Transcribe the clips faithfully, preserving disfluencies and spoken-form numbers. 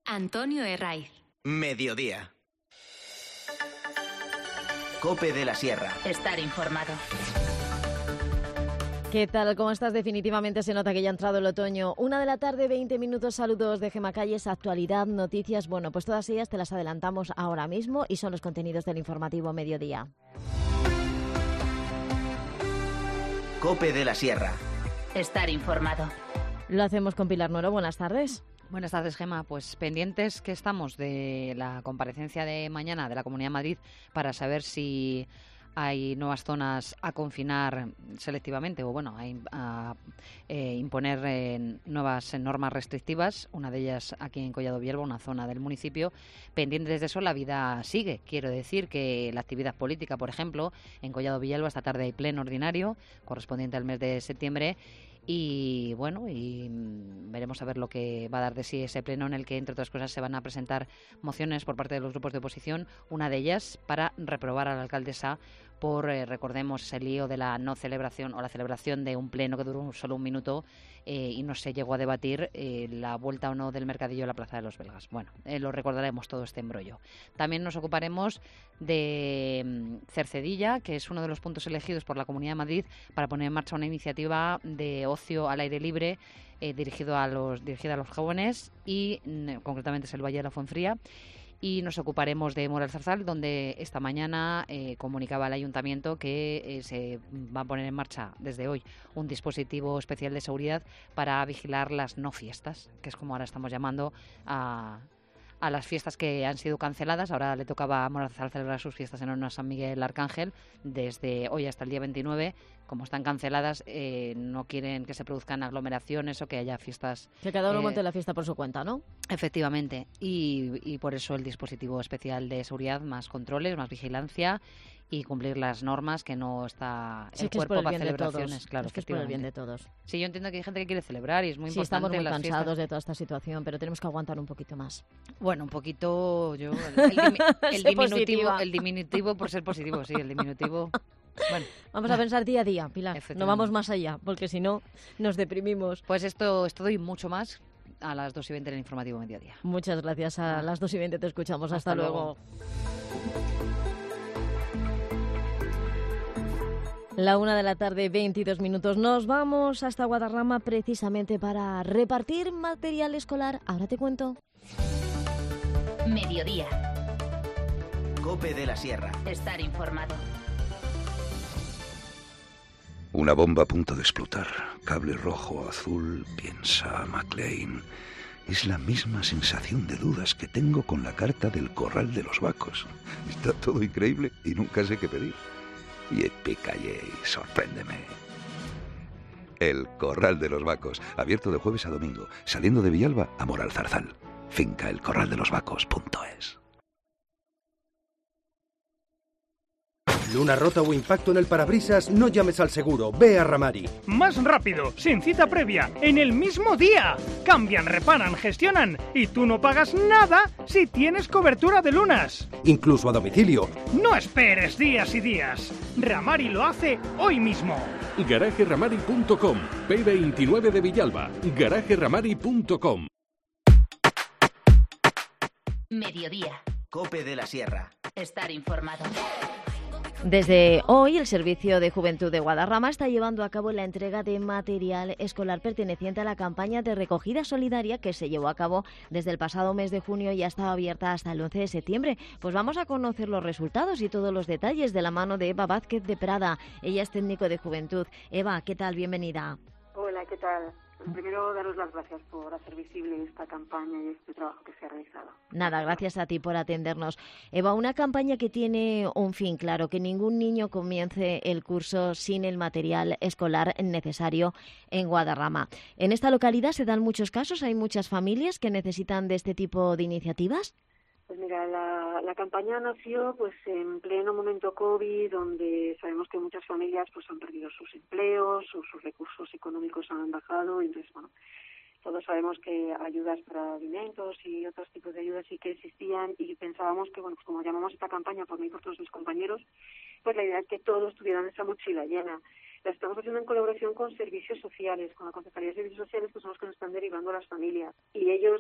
Antonio Herraiz. Mediodía. COPE de la Sierra. Estar informado. ¿Qué tal? ¿Cómo estás? Definitivamente se nota que ya ha entrado el otoño. Una de la tarde, veinte minutos. Saludos de Gemma Calles, actualidad, noticias. Bueno, pues todas ellas te las adelantamos ahora mismo y son los contenidos del informativo Mediodía. COPE de la Sierra. Estar informado. Lo hacemos con Pilar Nuero. Buenas tardes. Buenas tardes, Gemma. Pues pendientes que estamos de la comparecencia de mañana de la Comunidad de Madrid para saber si hay nuevas zonas a confinar selectivamente o, bueno, a, a eh, imponer eh, nuevas normas restrictivas. Una de ellas aquí en Collado Villalba, una zona del municipio. Pendientes de eso, la vida sigue. Quiero decir que la actividad política, por ejemplo, en Collado Villalba esta tarde hay pleno ordinario correspondiente al mes de septiembre. Y bueno, y veremos a ver lo que va a dar de sí ese pleno en el que, entre otras cosas, se van a presentar mociones por parte de los grupos de oposición, una de ellas para reprobar a la alcaldesa por, eh, recordemos, ese lío de la no celebración o la celebración de un pleno que duró solo un minuto eh, y no se llegó a debatir eh, la vuelta o no del mercadillo a la Plaza de los Belgas. Bueno, eh, lo recordaremos todo este embrollo. También nos ocuparemos de um, Cercedilla, que es uno de los puntos elegidos por la Comunidad de Madrid para poner en marcha una iniciativa de ocio al aire libre eh, dirigido a los, dirigida a los jóvenes y mm, concretamente es el Valle de la Fuenfría. Y nos ocuparemos de Mora del Zarzal, donde esta mañana eh, comunicaba el Ayuntamiento que eh, se va a poner en marcha desde hoy un dispositivo especial de seguridad para vigilar las no fiestas, que es como ahora estamos llamando a, a las fiestas que han sido canceladas. Ahora le tocaba a Mora del Zarzal celebrar sus fiestas en honor a San Miguel Arcángel desde hoy hasta el día veintinueve. Como están canceladas, eh, no quieren que se produzcan aglomeraciones o que haya fiestas. Que cada uno eh, monte la fiesta por su cuenta, ¿no? Efectivamente. Y, y por eso el dispositivo especial de seguridad, más controles, más vigilancia y cumplir las normas, que no está Sí, el que cuerpo es por el para bien de celebraciones. todos. Claro, Es que es por el bien de todos. Sí, yo entiendo que hay gente que quiere celebrar y es muy Sí, importante. estamos muy las cansados fiestas. de toda esta situación, pero tenemos que aguantar un poquito más. Bueno, un poquito. Yo El, el, dimi- el Sé diminutivo, positiva. el diminutivo por ser positivo, sí, el diminutivo. Bueno, Vamos a pensar día a día, Pilar. No Efectivamente. vamos más allá, porque si no, nos deprimimos. pues esto, esto y mucho más a las dos y veinte en el informativo Mediodía. Muchas gracias. A las dos y veinte te escuchamos. Hasta, Hasta luego. luego. La una de la tarde, veintidós minutos. Nos vamos hasta Guadarrama precisamente para repartir material escolar. Ahora te cuento. Mediodía. COPE de la Sierra. Estar informado. Una bomba a punto de explotar. Cable rojo, azul, piensa McLean. Es la misma sensación de dudas que tengo con la carta del Corral de los Vacos. Está todo increíble y nunca sé qué pedir. Y Epicalle, sorpréndeme. El Corral de los Vacos, abierto de jueves a domingo, saliendo de Villalba a Mora del Zarzal. Finca el corral de los vacos punto es. Luna rota o impacto en el parabrisas, no llames al seguro, ve a Ramari. Más rápido, sin cita previa, en el mismo día. Cambian, reparan, gestionan y tú no pagas nada si tienes cobertura de lunas. Incluso a domicilio. No esperes días y días. Ramari lo hace hoy mismo. garaje ramari punto com, P veintinueve de Villalba, garaje ramari punto com. Mediodía. COPE de la Sierra. Estar informado. Desde hoy, el Servicio de Juventud de Guadarrama está llevando a cabo la entrega de material escolar perteneciente a la campaña de recogida solidaria que se llevó a cabo desde el pasado mes de junio y ha estado abierta hasta el once de septiembre. Pues vamos a conocer los resultados y todos los detalles de la mano de Eva Vázquez de Prada. Ella es técnico de juventud. Eva, ¿qué tal? Bienvenida. Hola, ¿qué tal? Primero, daros las gracias por hacer visible esta campaña y este trabajo que se ha realizado. Nada, gracias a ti por atendernos. Eva, una campaña que tiene un fin claro, que ningún niño comience el curso sin el material escolar necesario en Guadarrama. En esta localidad se dan muchos casos, hay muchas familias que necesitan de este tipo de iniciativas. Pues mira, la, la campaña nació pues en pleno momento COVID, donde sabemos que muchas familias pues han perdido sus empleos, sus, sus recursos económicos han bajado, entonces bueno, todos sabemos que ayudas para alimentos y otros tipos de ayudas sí que existían y pensábamos que bueno, pues como llamamos esta campaña por mí y por todos mis compañeros, pues la idea es que todos tuvieran esa mochila llena. La estamos haciendo en colaboración con servicios sociales, con la Concejalía de Servicios Sociales, que son los que nos están derivando a las familias. Y ellos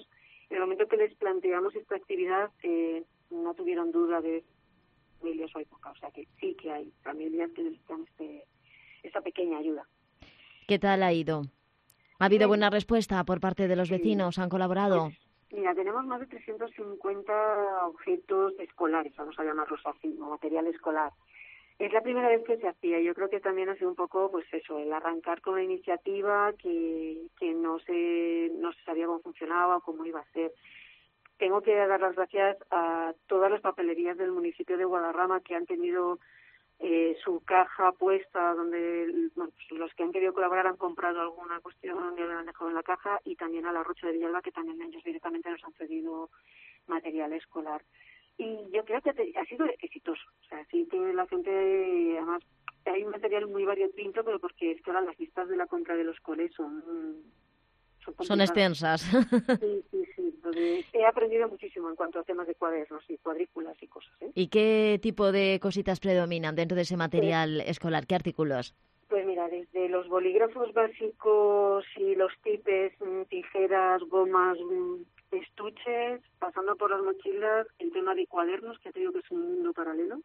En el momento que les planteamos esta actividad, eh, no tuvieron duda de familias o época, o sea que sí que hay familias que necesitan este, esta pequeña ayuda. ¿Qué tal ha ido? ¿Ha habido Sí. buena respuesta por parte de los Sí. vecinos? ¿Han colaborado? Pues, mira, tenemos más de trescientos cincuenta objetos escolares, vamos a llamarlos así, o material escolar. Es la primera vez que se hacía. Yo creo que también ha sido un poco, pues eso, el arrancar con una iniciativa que, que no se no se sabía cómo funcionaba o cómo iba a ser. Tengo que dar las gracias a todas las papelerías del municipio de Guadarrama que han tenido eh, su caja puesta, donde bueno, pues los que han querido colaborar han comprado alguna cuestión y la han dejado en la caja, y también a la Rocha de Villalba, que también ellos directamente nos han cedido material escolar. Y yo creo que te, ha sido exitoso. O sea, sí que la gente, además, hay un material muy variopinto, pero porque es que ahora las listas de la compra de los coles son son, Son extensas. Sí, sí, sí. Entonces, he aprendido muchísimo en cuanto a temas de cuadernos y cuadrículas y cosas, ¿eh? ¿Y qué tipo de cositas predominan dentro de ese material escolar? ¿Qué artículos? Pues mira, desde los bolígrafos básicos y los tipes, mm, tijeras, gomas, mm, estuches, pasando por las mochilas, el tema de cuadernos, que te digo que es un mundo paralelo,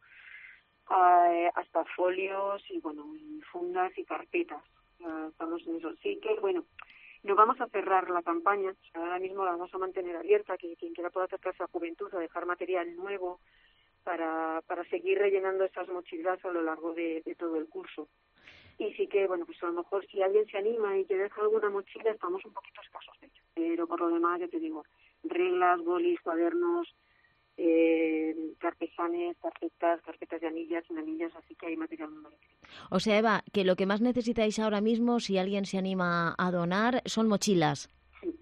a- hasta folios y bueno, y fundas y carpetas. Ya estamos en eso. Sí que, bueno, no vamos a cerrar la campaña, o sea, ahora mismo la vamos a mantener abierta, que quien quiera pueda acercarse a Juventud a dejar material nuevo para, para seguir rellenando esas mochilas a lo largo de, de todo el curso. Y sí que, bueno, pues a lo mejor si alguien se anima y que deja alguna mochila, estamos un poquito escasos de ello. Pero por lo demás, ya te digo, reglas, bolis, cuadernos, eh, carpesanes, carpetas, carpetas de anillas, sin anillas, así que hay material muy variado. O sea, Eva, que lo que más necesitáis ahora mismo, si alguien se anima a donar, son mochilas. Sí,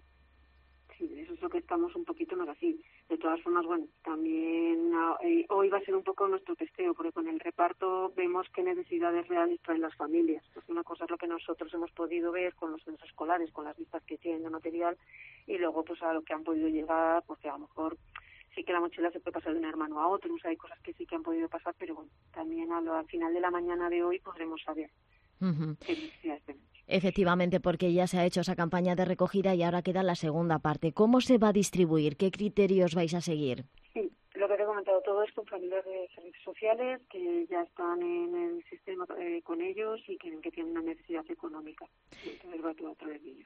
sí, eso es lo que estamos un poquito más así. De todas formas, bueno, también ah, eh, hoy va a ser un poco nuestro testeo, porque con el reparto vemos qué necesidades reales traen las familias. Pues una cosa es lo que nosotros hemos podido ver con los centros escolares, con las listas que tienen de material, y luego pues a lo que han podido llegar, porque a lo mejor sí que la mochila se puede pasar de un hermano a otro, o sea, hay cosas que sí que han podido pasar, pero bueno, también a lo, al final de la mañana de hoy podremos saber Ujú. qué necesidades tenemos. Efectivamente, porque ya se ha hecho esa campaña de recogida y ahora queda la segunda parte. ¿Cómo se va a distribuir? ¿Qué criterios vais a seguir? Sí, lo que te he comentado todo es con familias de servicios sociales que ya están en el sistema eh, con ellos y que, que tienen una necesidad económica. Entonces va todo a través de ellos.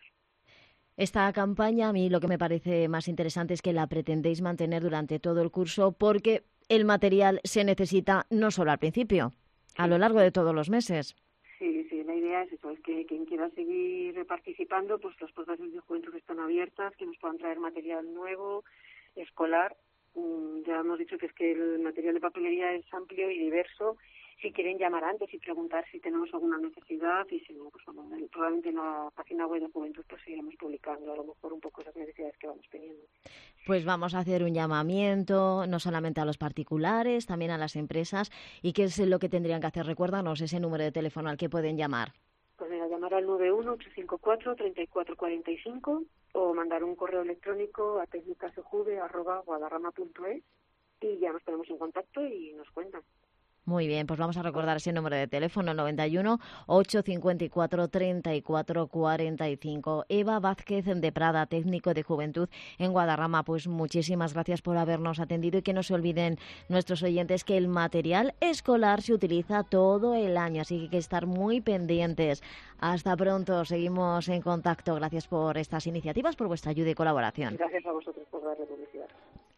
Esta campaña, a mí lo que me parece más interesante es que la pretendéis mantener durante todo el curso, porque el material se necesita no solo al principio, a lo largo de todos los meses. Sí, sí, la idea es eso, es que quien quiera seguir participando, pues las puertas de Juventud están abiertas, que nos puedan traer material nuevo, escolar. Mm, Ya hemos dicho que es que el material de papelería es amplio y diverso. Si quieren llamar antes y preguntar si tenemos alguna necesidad, y si no, pues bueno, probablemente en la página web de Juventud pues seguiremos publicando a lo mejor un poco esas necesidades que vamos teniendo. Pues vamos a hacer un llamamiento, no solamente a los particulares, también a las empresas. ¿Y qué es lo que tendrían que hacer? Recuérdanos ese número de teléfono al que pueden llamar. Pues mira, llamar al nueve uno ocho cinco cuatro, tres cuatro cuatro cinco o mandar un correo electrónico a técnicasejuve arroba guadarrama punto es y ya nos ponemos en contacto y nos cuentan. Muy bien, pues vamos a recordar ese número de teléfono, noventa y uno, ocho cinco cuatro, treinta y cuatro cuarenta y cinco. Eva Vázquez de Prada, técnico de Juventud en Guadarrama, pues muchísimas gracias por habernos atendido y que no se olviden nuestros oyentes que el material escolar se utiliza todo el año, así que hay que estar muy pendientes. Hasta pronto, seguimos en contacto. Gracias por estas iniciativas, por vuestra ayuda y colaboración. Gracias a vosotros por darle publicidad.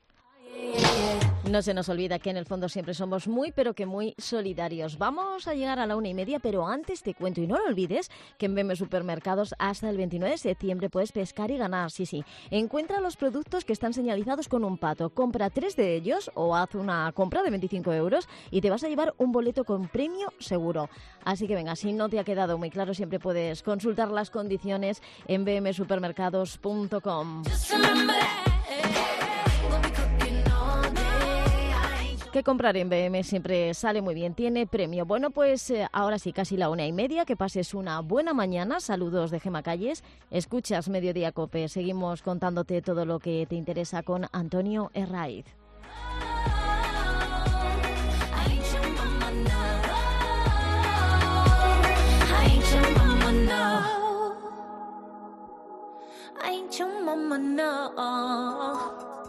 No se nos olvida que en el fondo siempre somos muy, pero que muy solidarios. Vamos a llegar a la una y media, pero antes te cuento, y no lo olvides, que en B M Supermercados hasta el veintinueve de septiembre puedes pescar y ganar, sí, sí. Encuentra los productos que están señalizados con un pato, compra tres de ellos o haz una compra de veinticinco euros y te vas a llevar un boleto con premio seguro. Así que venga, si no te ha quedado muy claro, siempre puedes consultar las condiciones en b m supermercados punto com. Que comprar en B M siempre sale muy bien, tiene premio. Bueno, pues eh, ahora sí, casi la una y media, que pases una buena mañana. Saludos de Gema Calles. Escuchas Mediodía Cope. Seguimos contándote todo lo que te interesa con Antonio Herraiz. I ain't your mama, no.